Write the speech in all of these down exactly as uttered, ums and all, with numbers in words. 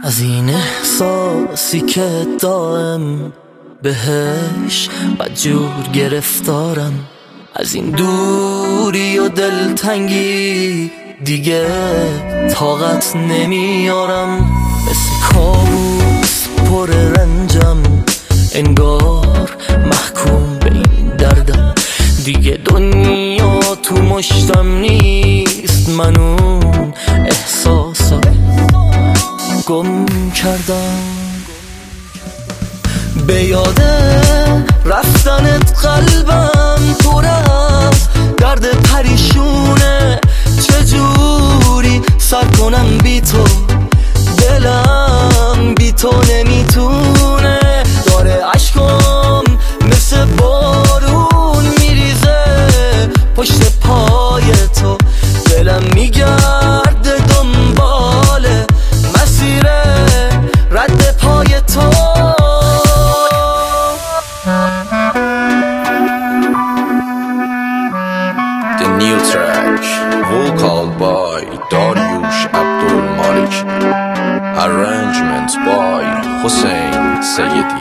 از این احساسی که دائم بهش بدجور گرفتارم، از این دوری و دلتنگی دیگه طاقت نمیارم. مثل کابوس پر رنجم، انگار محکوم به این دردم. دیگه دنیا تو مشتم نیست، من اون احساسا گم کردم. به یاده رفتنت قلبم پر از درد پریشونه، چجوری سر کنم بی تو، دلم بی تو نمیتونه. داره عشقم مثل بارون میریزه پشت پای تو، دلم میگرده دنبال مسیر رد پای تو. The new track, vocal by Dariush Abdul Malik, arrangement by Hossein Sayyedi.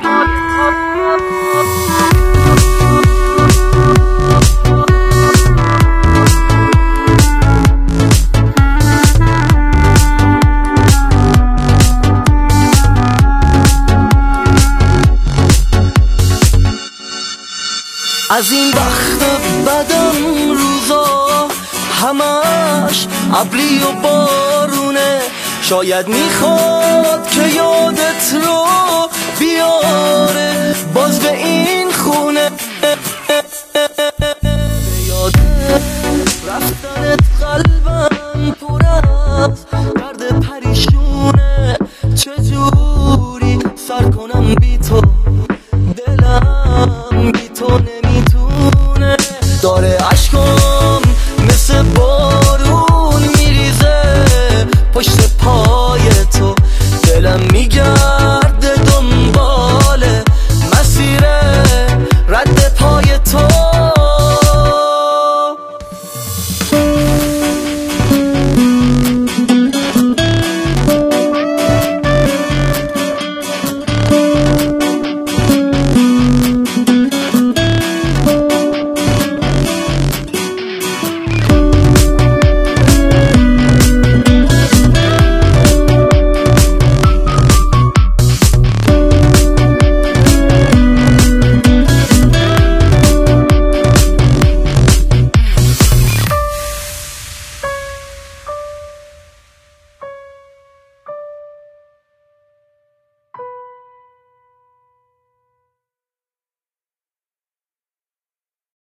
از این بخت بدم روزا همش ابری و بارونه، شاید میخواد که یادت رو بیاره باز به این خونه. به یاد رفتنت قلبم